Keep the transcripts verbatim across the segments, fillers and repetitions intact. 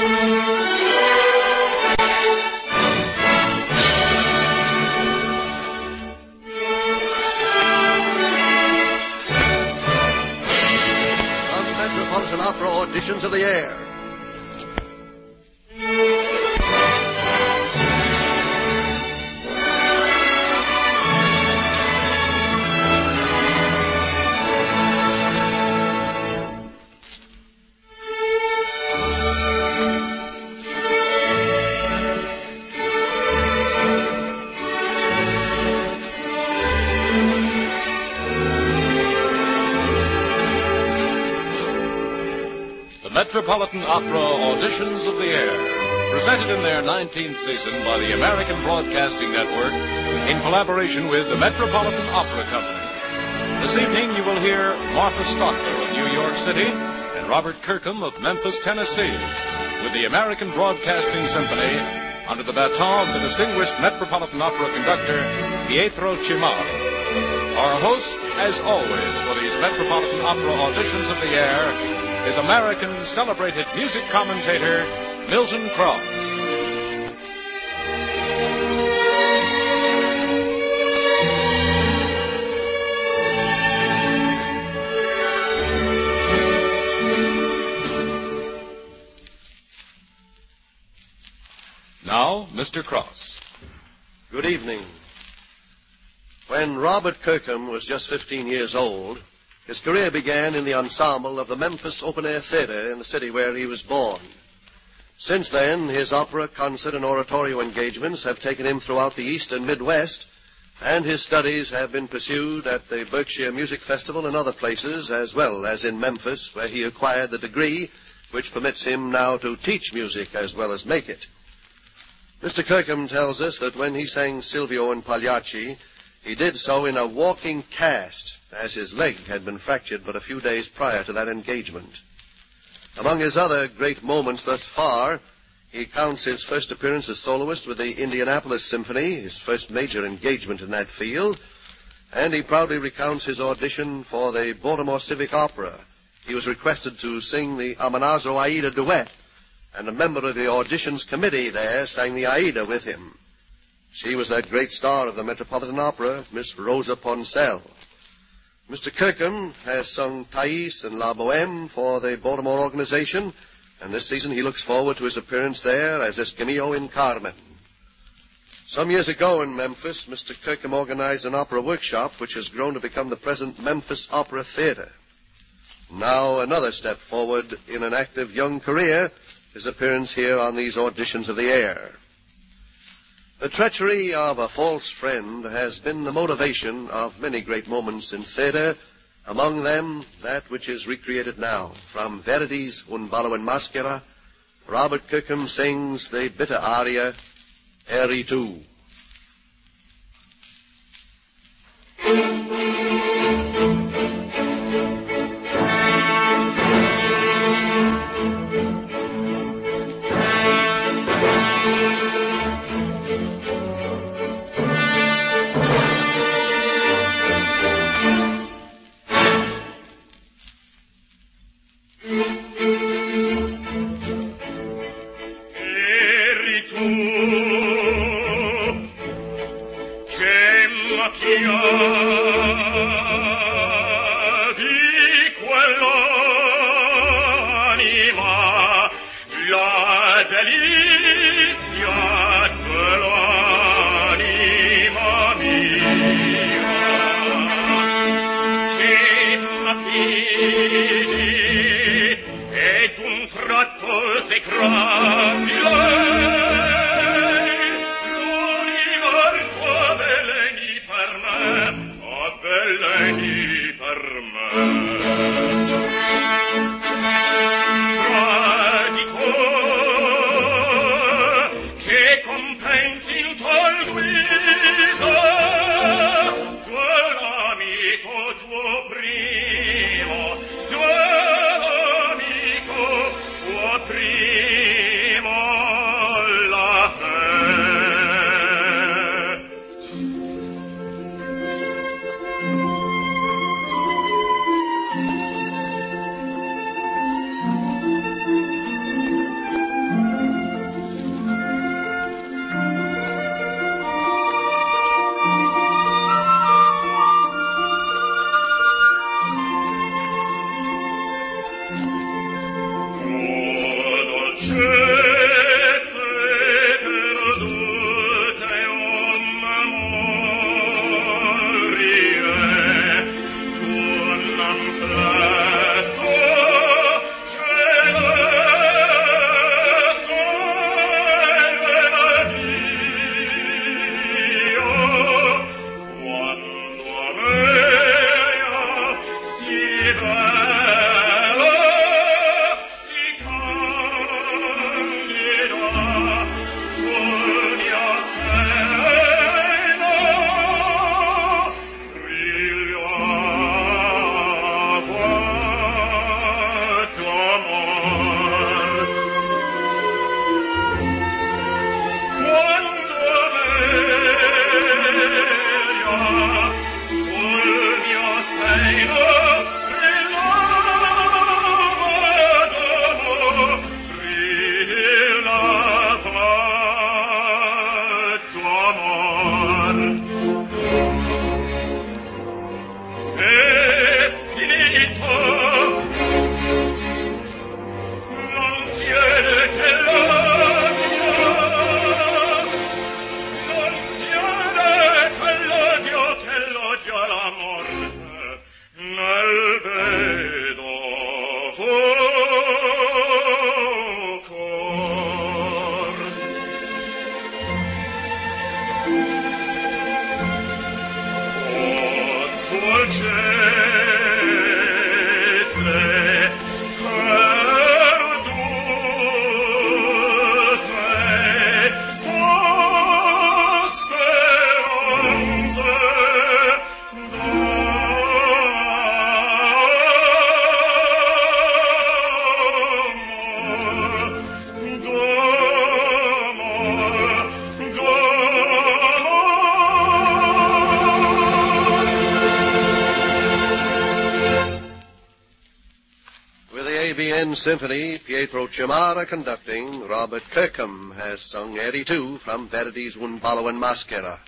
Metropolitan Opera Auditions of the Air. Metropolitan Opera Auditions of the Air, presented in their nineteenth season by the American Broadcasting Network in collaboration with the Metropolitan Opera Company. This evening you will hear Martha Stockler of New York City and Robert Kirkham of Memphis, Tennessee, with the American Broadcasting Symphony under the baton of the distinguished Metropolitan Opera conductor Pietro Cimaro. Our host, as always, for these Metropolitan Opera Auditions of the Air is American celebrated music commentator Milton Cross. Now, Mister Cross. Good evening. When Robert Kirkham was just fifteen years old, his career began in the ensemble of the Memphis Open Air Theater in the city where he was born. Since then, his opera, concert, and oratorio engagements have taken him throughout the East and Midwest, and his studies have been pursued at the Berkshire Music Festival and other places, as well as in Memphis, where he acquired the degree which permits him now to teach music as well as make it. Mister Kirkham tells us that when he sang Silvio in Pagliacci, he did so in a walking cast, as his leg had been fractured but a few days prior to that engagement. Among his other great moments thus far, he counts his first appearance as soloist with the Indianapolis Symphony, his first major engagement in that field, and he proudly recounts his audition for the Baltimore Civic Opera. He was requested to sing the Amanazzo Aida duet, and a member of the auditions committee there sang the Aida with him. She was that great star of the Metropolitan Opera, Miss Rosa Poncell. Mister Kirkham has sung Thais and La Boheme for the Baltimore organization, and this season he looks forward to his appearance there as Escamillo in Carmen. Some years ago in Memphis, Mister Kirkham organized an opera workshop which has grown to become the present Memphis Opera Theater. Now another step forward in an active young career, his appearance here on these Auditions of the Air. The treachery of a false friend has been the motivation of many great moments in theater, among them that which is recreated now. From Verdi's Un ballo in maschera, Robert Kirkham sings the bitter aria, Eri tu. Symphony, Pietro Cimara conducting, Robert Kirkham has sung Airy two from Verdi's Un ballo in Maschera.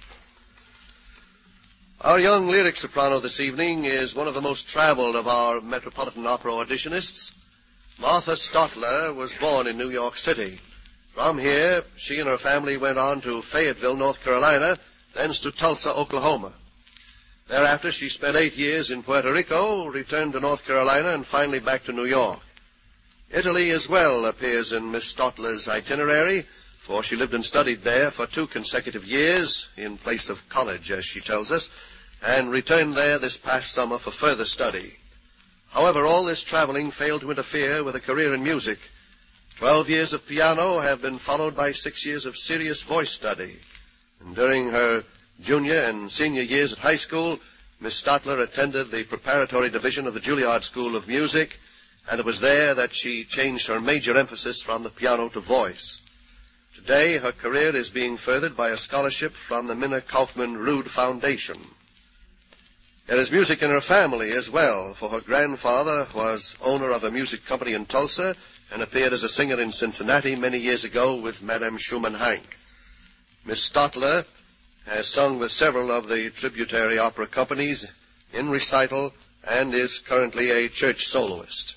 Our young lyric soprano this evening is one of the most traveled of our Metropolitan Opera auditionists. Martha Stotler was born in New York City. From here, she and her family went on to Fayetteville, North Carolina, thence to Tulsa, Oklahoma. Thereafter, she spent eight years in Puerto Rico, returned to North Carolina, and finally back to New York. Italy as well appears in Miss Stotler's itinerary, for she lived and studied there for two consecutive years, in place of college, as she tells us, and returned there this past summer for further study. However, all this traveling failed to interfere with a career in music. Twelve years of piano have been followed by six years of serious voice study. And during her junior and senior years at high school, Miss Stotler attended the preparatory division of the Juilliard School of Music, and it was there that she changed her major emphasis from the piano to voice. Today, her career is being furthered by a scholarship from the Minna Kaufman Rood Foundation. There is music in her family as well, for her grandfather was owner of a music company in Tulsa and appeared as a singer in Cincinnati many years ago with Madame Schumann-Hank. Miss Stotler has sung with several of the tributary opera companies in recital and is currently a church soloist.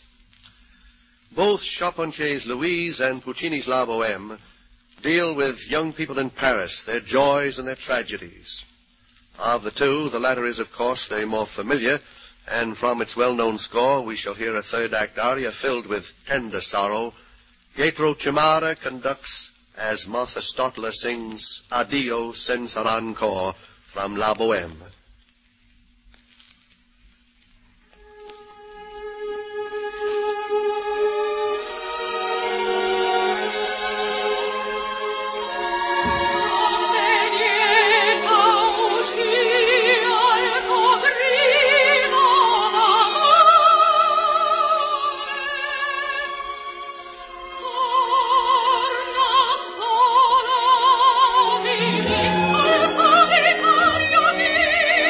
Both Charpentier's Louise and Puccini's La Bohème deal with young people in Paris, their joys and their tragedies. Of the two, the latter is, of course, the more familiar, and from its well-known score we shall hear a third-act aria filled with tender sorrow. Pietro Cimara conducts as Martha Stotler sings Addio senza rancor from La Bohème. Solitario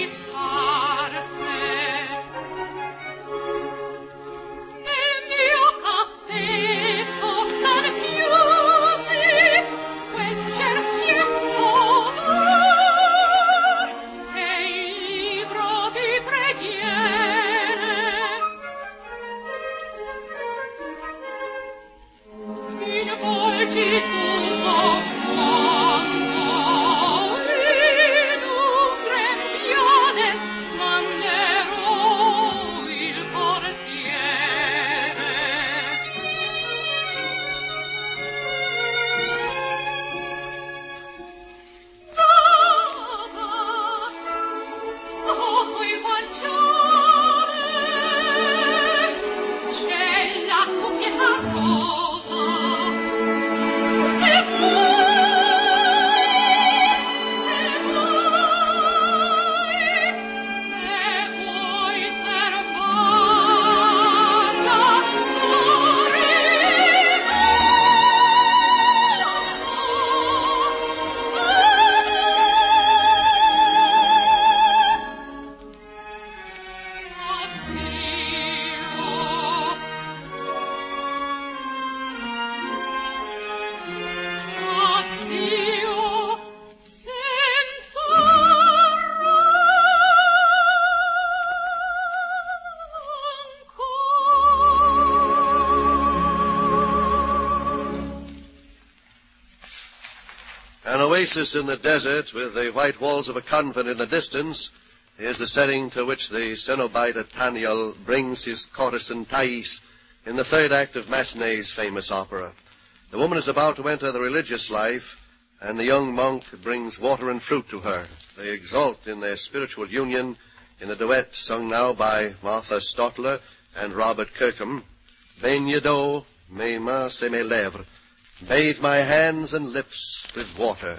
An oasis in the desert with the white walls of a convent in the distance is the setting to which the Cenobite Taniel brings his courtesan Thais in the third act of Massenet's famous opera. The woman is about to enter the religious life, and the young monk brings water and fruit to her. They exult in their spiritual union in the duet sung now by Martha Stotler and Robert Kirkham, Baigne d'eau, mes mains et mes lèvres, bathe my hands and lips with water.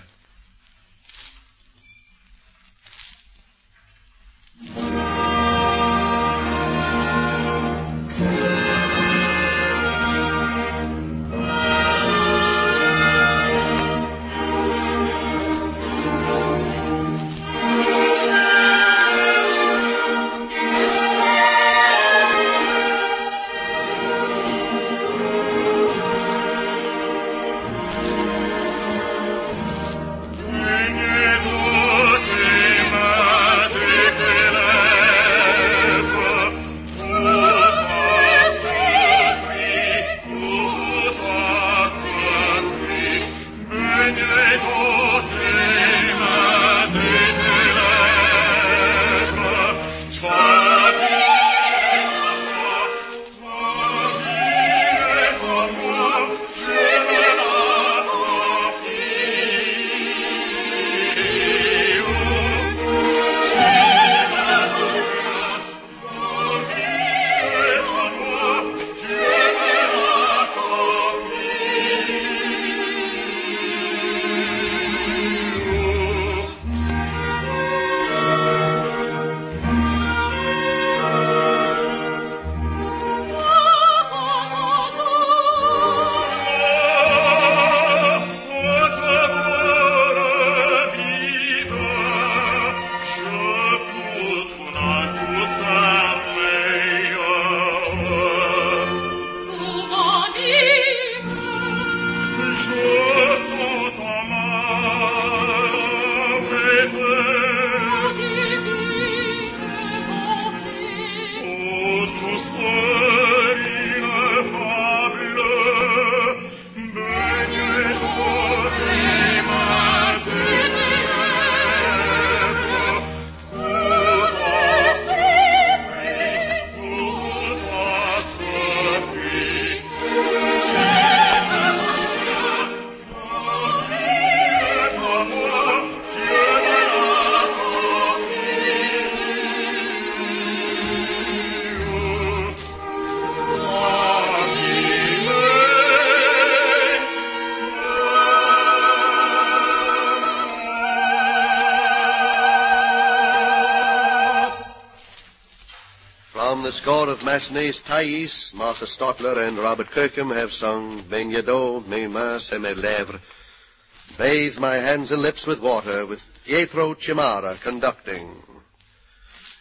From the score of Massenet's Thais, Martha Stotler and Robert Kirkham have sung Baigne d'eau, mes mains et mes lèvres, bathe my hands and lips with water, with Pietro Cimara conducting.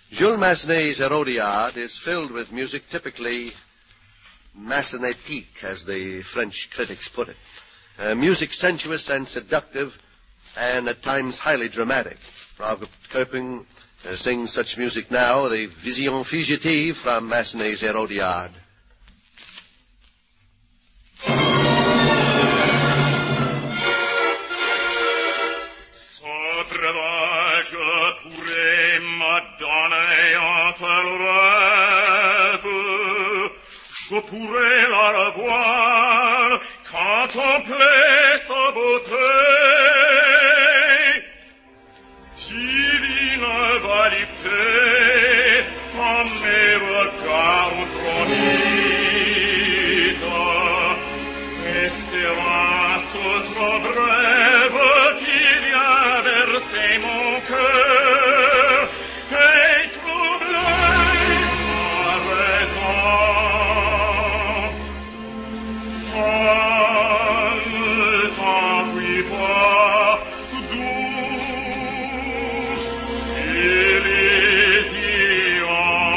Jules Massenet's Hérodiade is filled with music typically massenetique, as the French critics put it. Uh, music sensuous and seductive, and at times highly dramatic. Robert Köping uh, sings such music now, the Vision Fugitive from Massenet's Hérodiade. Je pourrais m'adonner en quel rêve, je pourrais la revoir, contempler sa beauté. Divine volupté, en mes regards promise, espérance trop brève qui vient verser mon cœur et troubler ma raison. Ne t'enfuis pas, douce Élysion.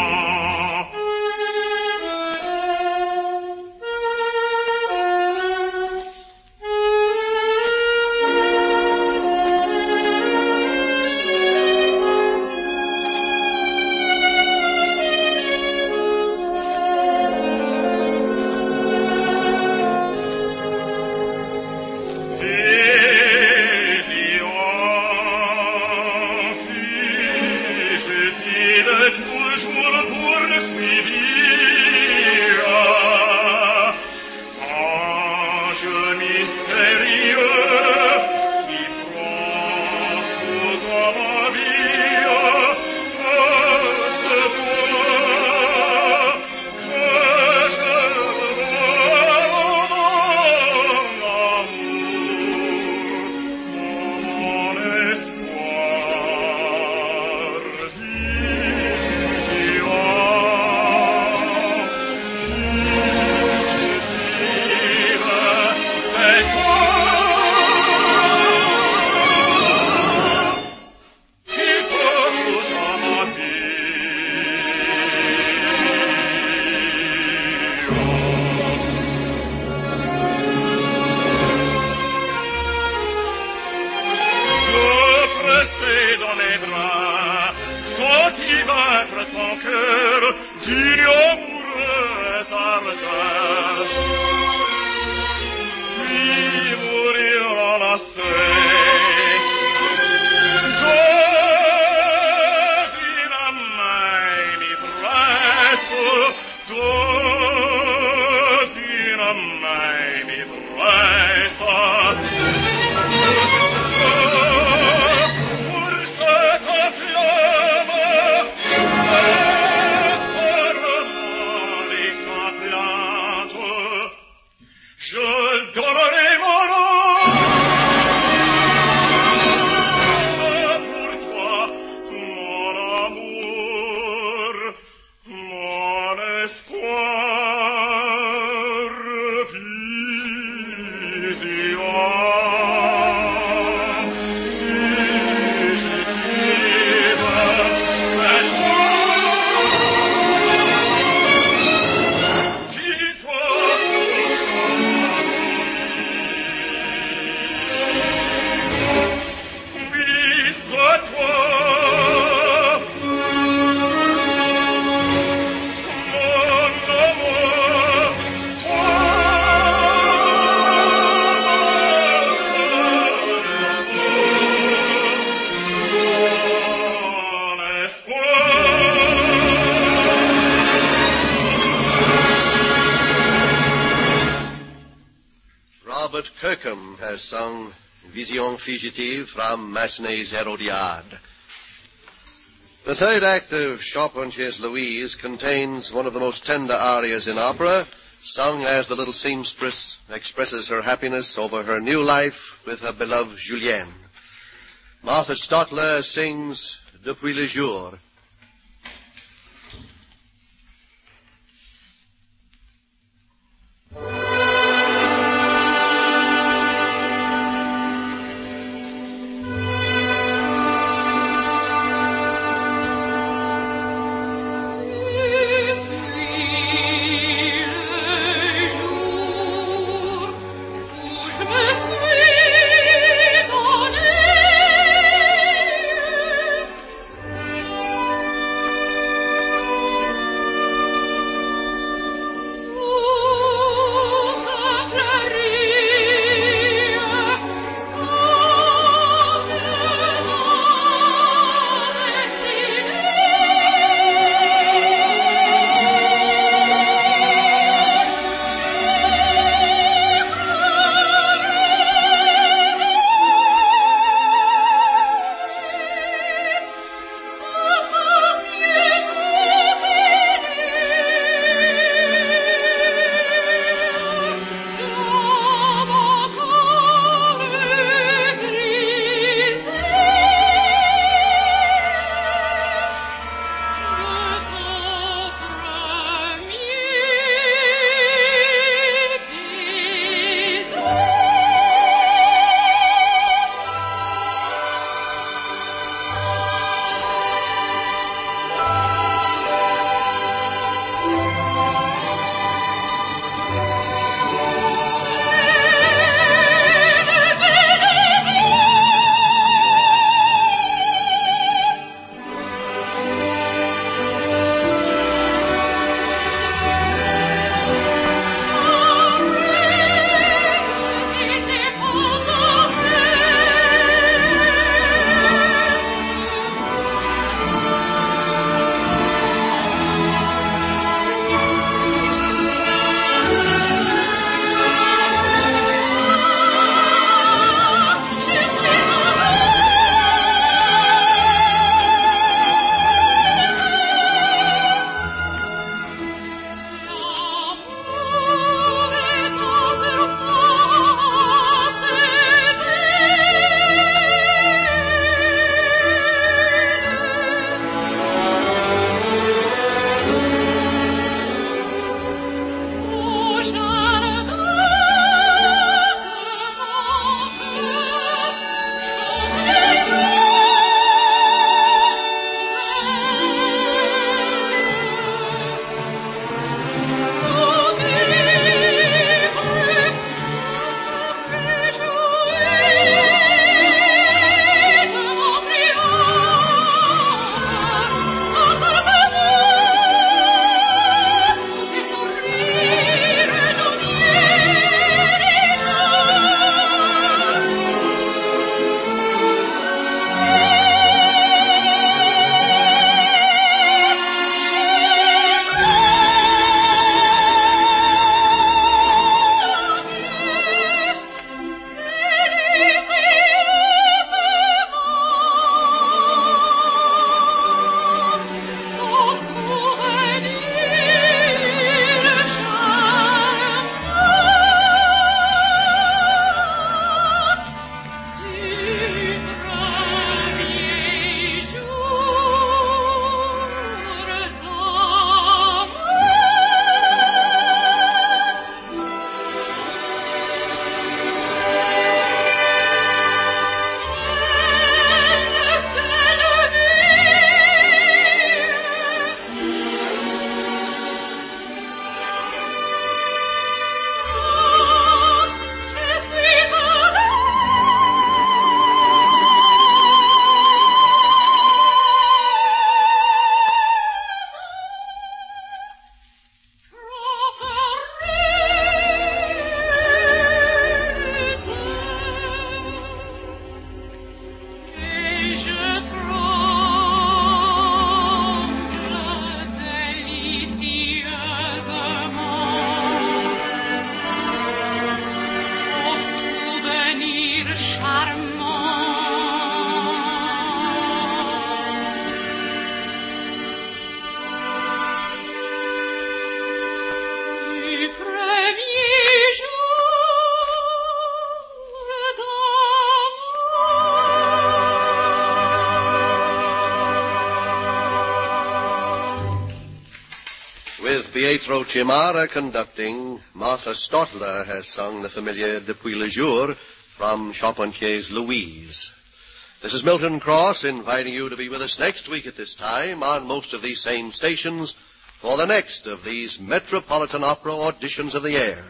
Robert Köchem has sung Vision Fugitive from Massenet's Hérodiade. The third act of Charpentier's Louise contains one of the most tender arias in opera, sung as the little seamstress expresses her happiness over her new life with her beloved Julienne. Martha Stotler sings Depuis le jour. With Pietro Cimara conducting, Martha Stortler has sung the familiar Depuis le Jour from Charpentier's Louise. This is Milton Cross inviting you to be with us next week at this time on most of these same stations for the next of these Metropolitan Opera auditions of the air.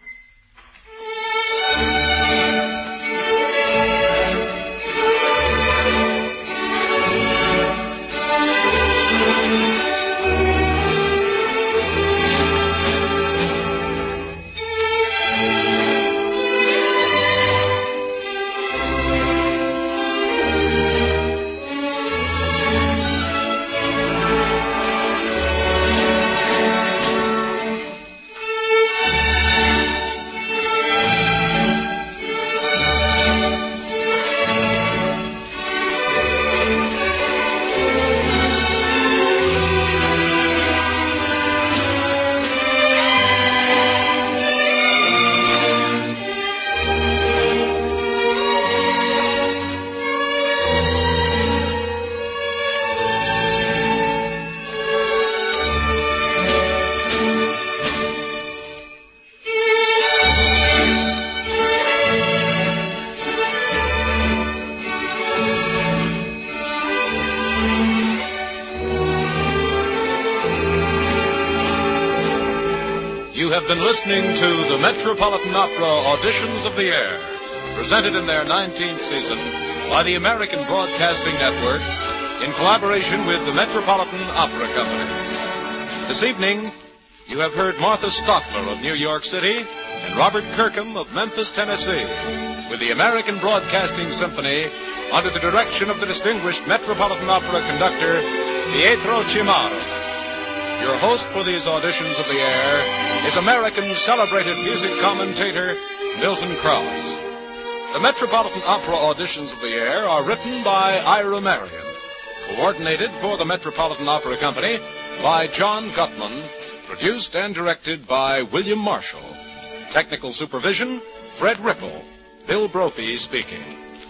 You have been listening to the Metropolitan Opera Auditions of the Air, presented in their nineteenth season by the American Broadcasting Network in collaboration with the Metropolitan Opera Company. This evening, you have heard Martha Stortler of New York City and Robert Kirkham of Memphis, Tennessee, with the American Broadcasting Symphony under the direction of the distinguished Metropolitan Opera conductor, Pietro Cimara. Your host for these auditions of the air is American celebrated music commentator Milton Cross. The Metropolitan Opera auditions of the air are written by Ira Marion, coordinated for the Metropolitan Opera Company by John Gutman, produced and directed by William Marshall. Technical supervision, Fred Ripple. Bill Brophy speaking.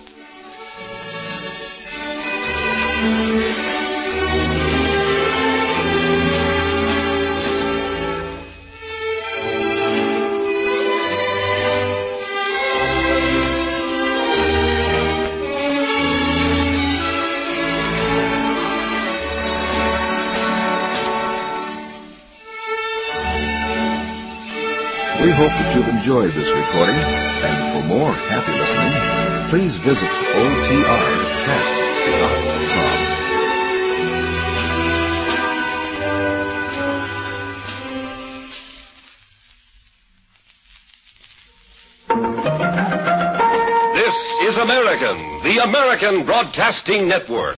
We hope that you've enjoyed this recording, and for more happy listening, please visit O T R cat dot com. This is American, the American Broadcasting Network.